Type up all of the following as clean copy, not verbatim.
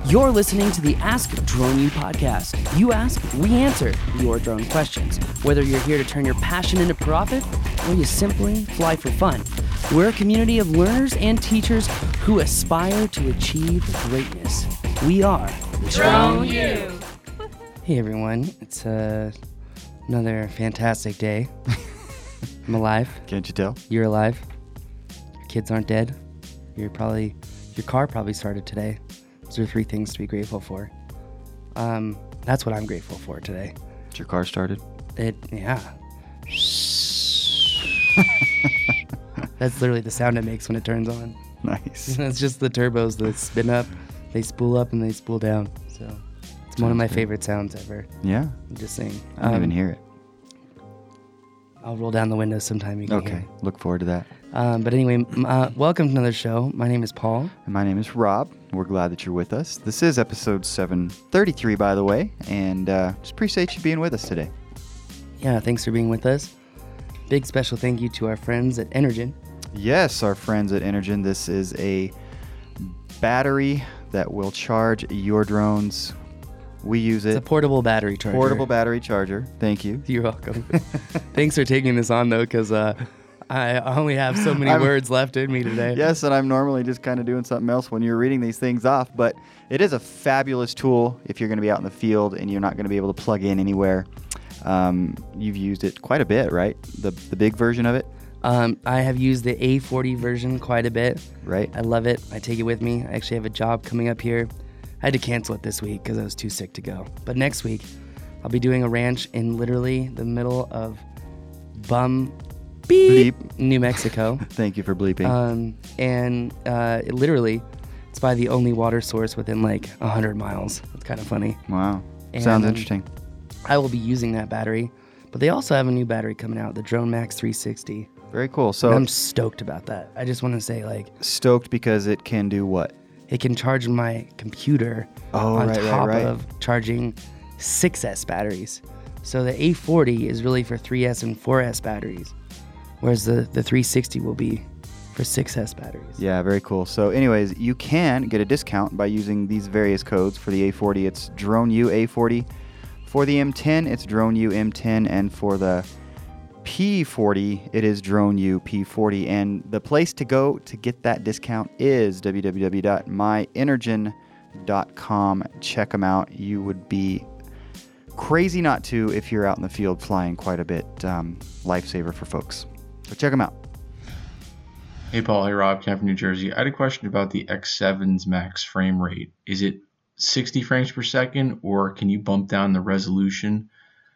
You're listening to the Ask Drone U podcast. You ask, we answer your drone questions. Whether you're here to turn your passion into profit or you simply fly for fun, we're a community of learners and teachers who aspire to achieve greatness. We are Drone U. Hey everyone, it's another fantastic day. I'm alive. Can't you tell? You're alive. Your kids aren't dead. Your car probably started today. Those are 3 things to be grateful for. That's what I'm grateful for today. Is your car started? Yeah. That's literally the sound it makes when it turns on. Nice. It's just the turbos that spin up, they spool up, and they spool down. So it's one of my favorite sounds ever. Yeah? I'm just saying. I don't even hear it. I'll roll down the window sometime. You can hear it. Look forward to that. But anyway, welcome to another show. My name is Paul. And my name is Rob. We're glad that you're with us. This is episode 733, by the way, and just appreciate you being with us today. Yeah, thanks for being with us. Big special thank you to our friends at Energen. Yes, our friends at Energen. This is a battery that will charge your drones. We use it. It's a portable battery charger. Portable battery charger. Thank you. You're welcome. Thanks for taking this on, though, because I only have so many words left in me today. Yes, and I'm normally just kind of doing something else when you're reading these things off, but it is a fabulous tool if you're going to be out in the field and you're not going to be able to plug in anywhere. You've used it quite a bit, right? The big version of it? I have used the A40 version quite a bit. Right. I love it. I take it with me. I actually have a job coming up here. I had to cancel it this week because I was too sick to go. But next week, I'll be doing a ranch in literally the middle of Beep, New Mexico. Thank you for bleeping. It's by the only water source within like 100 miles. It's kind of funny. Wow. And, sounds interesting. I will be using that battery, but they also have a new battery coming out, the Drone Max 360. Very cool. So And I'm stoked about that. I just want to say, stoked because it can do what? It can charge my computer on top of charging 6S batteries. So the A40 is really for 3S and 4S batteries, whereas the 360 will be for 6S batteries. Yeah, very cool. So anyways, you can get a discount by using these various codes. For the A40, it's Drone U A40. For the M10, it's Drone U M10. And for the P40, it is Drone U P40. And the place to go to get that discount is www.myenergen.com. Check them out. You would be crazy not to if you're out in the field flying quite a bit. Lifesaver for folks. So check them out. Hey Paul, hey Rob, Ken from New Jersey. I had a question about the X7's max frame rate. Is it 60 frames per second, or can you bump down the resolution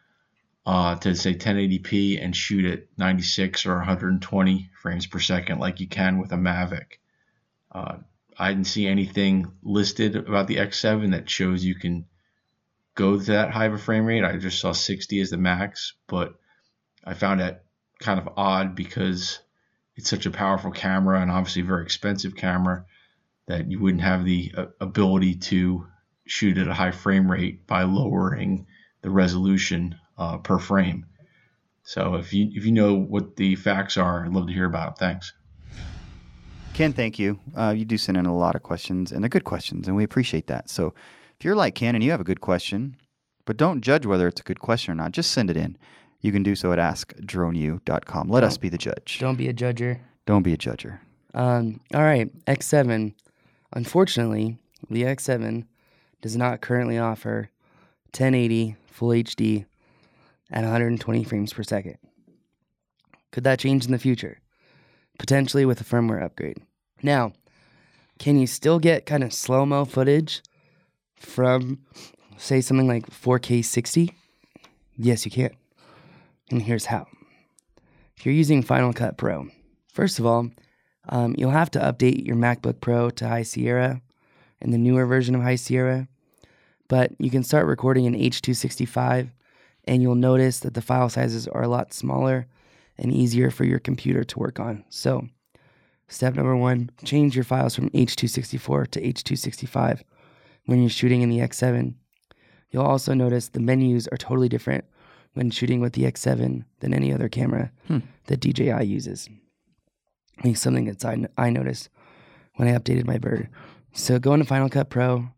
to say 1080p and shoot at 96 or 120 frames per second like you can with a Mavic? I didn't see anything listed about the X7 that shows you can go to that high of a frame rate. I just saw 60 as the max, but I found that kind of odd because it's such a powerful camera and obviously a very expensive camera that you wouldn't have the ability to shoot at a high frame rate by lowering the resolution per frame. So if you know what the facts are, I'd love to hear about it. Thanks. Ken, thank you. You do send in a lot of questions, and they're good questions, and we appreciate that. So if you're like Ken and you have a good question, but don't judge whether it's a good question or not, just send it in. You can do so at askdroneu.com. Let us be the judge. Don't be a judger. Don't be a judger. All right, X7. Unfortunately, the X7 does not currently offer 1080 Full HD at 120 frames per second. Could that change in the future? Potentially with a firmware upgrade. Now, can you still get kind of slow-mo footage from, say, something like 4K 60? Yes, you can. And here's how. If you're using Final Cut Pro, first of all, you'll have to update your MacBook Pro to High Sierra and the newer version of High Sierra. But you can start recording in H.265, and you'll notice that the file sizes are a lot smaller and easier for your computer to work on. So, step number 1, change your files from H.264 to H.265 when you're shooting in the X7. You'll also notice the menus are totally different when shooting with the X7 than any other camera that DJI uses. It's something that I noticed when I updated my bird. So go into Final Cut Pro,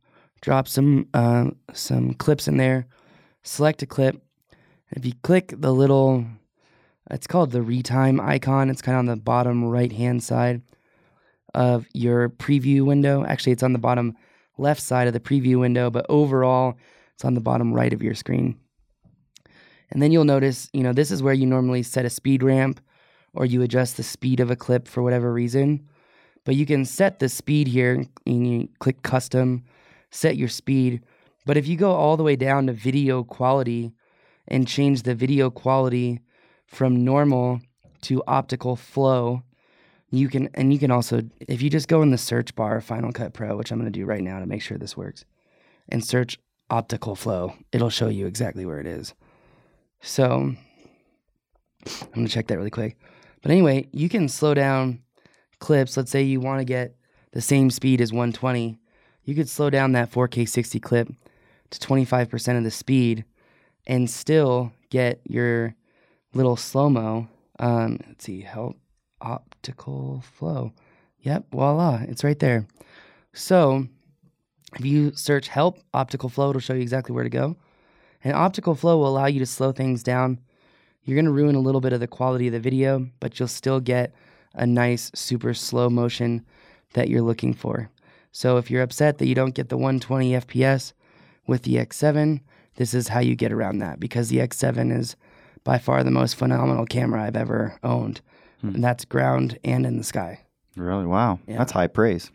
drop some clips in there, select a clip. If you click the little, it's called the retime icon. It's kind of on the bottom right-hand side of your preview window. Actually, it's on the bottom left side of the preview window, but overall, it's on the bottom right of your screen. And then you'll notice, this is where you normally set a speed ramp or you adjust the speed of a clip for whatever reason. But you can set the speed here and you click custom, set your speed. But if you go all the way down to video quality and change the video quality from normal to optical flow, you can also, if you just go in the search bar of Final Cut Pro, which I'm going to do right now to make sure this works, and search optical flow, it'll show you exactly where it is. So I'm going to check that really quick. But anyway, you can slow down clips. Let's say you want to get the same speed as 120. You could slow down that 4K 60 clip to 25% of the speed and still get your little slow-mo. Let's see, help optical flow. Yep, voila, it's right there. So if you search help optical flow, it'll show you exactly where to go. And optical flow will allow you to slow things down. You're going to ruin a little bit of the quality of the video, but you'll still get a nice, super slow motion that you're looking for. So if you're upset that you don't get the 120 FPS with the X7, this is how you get around that, because the X7 is by far the most phenomenal camera I've ever owned. And that's ground and in the sky. Really? Wow. Yeah. That's high praise.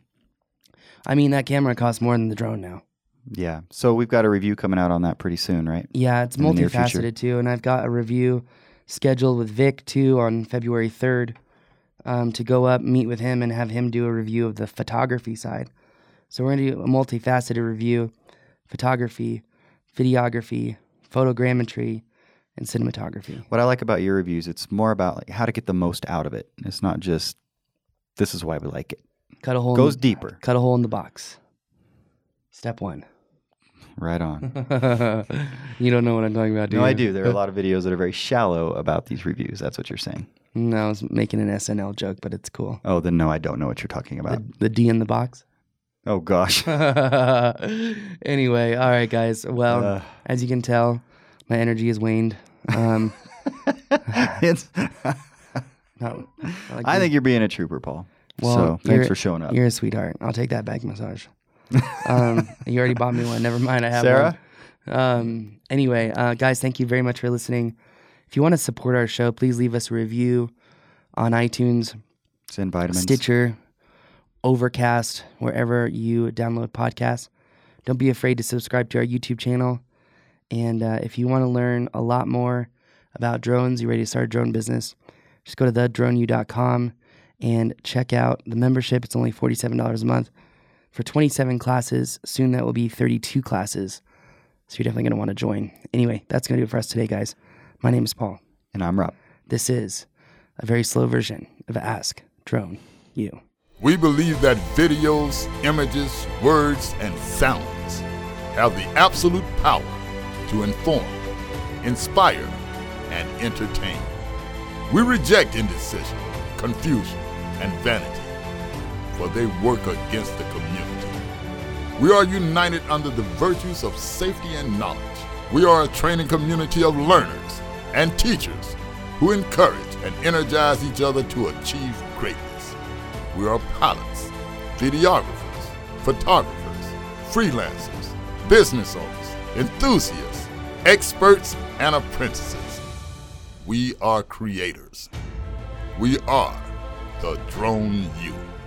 I mean, that camera costs more than the drone now. Yeah. So we've got a review coming out on that pretty soon, right? Yeah, it's In the near future. multifaceted too, and I've got a review scheduled with Vic too on February 3rd to go up, meet with him, and have him do a review of the photography side. So we're going to do a multifaceted review: photography, videography, photogrammetry, and cinematography. What I like about your reviews, it's more about like how to get the most out of it. It's not just, this is why we like it. Cut a hole. Goes deeper. Cut a hole in the box. Step 1. Right on. You don't know what I'm talking about, do you? No, I do. There are a lot of videos that are very shallow about these reviews. That's what you're saying. No, I was making an SNL joke, but it's cool. Oh, then no, I don't know what you're talking about. The D in the box. Oh, gosh. Anyway, all right, guys. Well, as you can tell, my energy has waned. It's, I think you're being a trooper, Paul. Well, so thanks for showing up. You're a sweetheart. I'll take that back massage. You already bought me one. Never mind. I have Sarah? one. Anyway, guys, thank you very much for listening. If you want to support our show, please leave us a review on iTunes, Send vitamins. Stitcher, Overcast, wherever you download podcasts. Don't be afraid to subscribe to our YouTube channel. And if you want to learn a lot more about drones, you're ready to start a drone business, just go to thedroneu.com and check out the membership. It's only $47 a month for 27 classes. Soon that will be 32 classes. So you're definitely going to want to join. Anyway, that's going to do it for us today, guys. My name is Paul. And I'm Rob. This is a very slow version of Ask Drone U. We believe that videos, images, words, and sounds have the absolute power to inform, inspire, and entertain. We reject indecision, confusion, and vanity, for they work against the community. We are united under the virtues of safety and knowledge. We are a training community of learners and teachers who encourage and energize each other to achieve greatness. We are pilots, videographers, photographers, freelancers, business owners, enthusiasts, experts, and apprentices. We are creators. We are the Drone U.